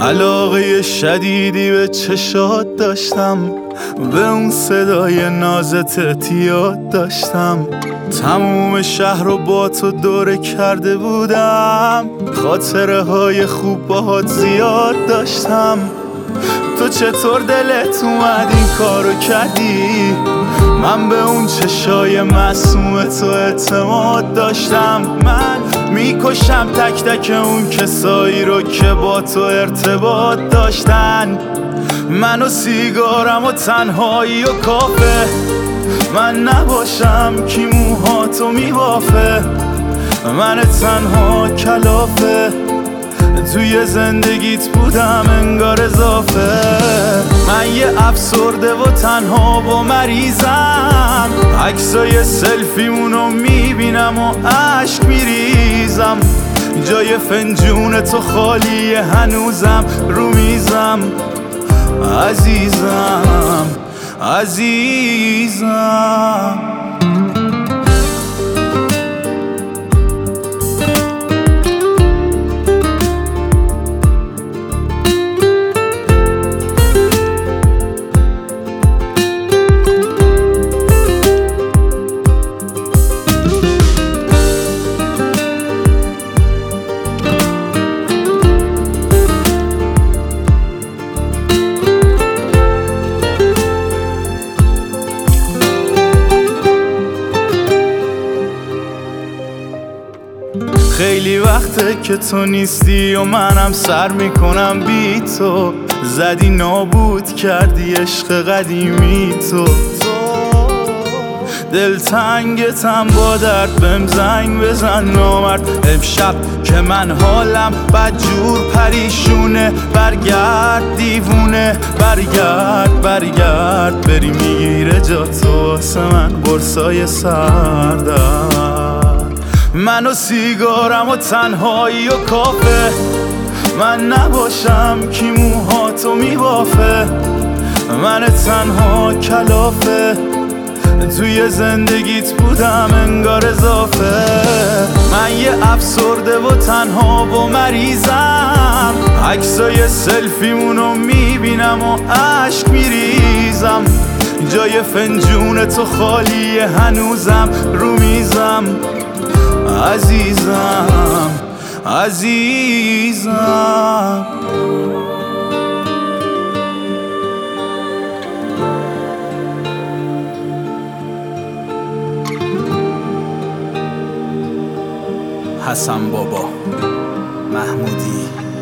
علاقه شدیدی به چشات داشتم، به اون صدای نازت اعتیاد داشتم. تموم شهر رو با تو دوره کرده بودم، خاطره های خوب باهات زیاد داشتم. تو چطور دلت اومد این کارو کردی؟ من به اون چشای معصوم تو اعتماد داشتم. من میکشم تک تک اون کسایی رو که با تو ارتباط داشتن. من و سیگارم و تنهایی و کافه، من نباشم کی موهاتو میبافه. من تنها کلافه توی زندگیت بودم انگار اضافه. من یه افسرده و تنها و مریضم، عکسای سلفیمونو میبینم و عشق میریزم. جای فنجون تو خالیه هنوزم رو میزم. عزیزم عزیزم خیلی وقته که تو نیستی و منم سر میکنم بی تو. زدی نابود کردی عشق قدیمی تو. دلتنگتم با درد بهم زنگ بزن نامرد. امشب که من حالم بدجور پریشونه، برگرد دیوونه، برگرد بری میگیره جا تو واسه من برسای سردر. من و سیگارم و تنهایی و کافه، من نباشم کی موهاتو میبافه. من تنها کلافه توی زندگیت بودم انگار اضافه. من یه افسرده و تنها و مریضم، عکسای سلفیمونو میبینم و عشق میریزم. جای فنجون تو خالیه هنوزم رو میزم. عزیزم عزیزم حسن بابا محمودی.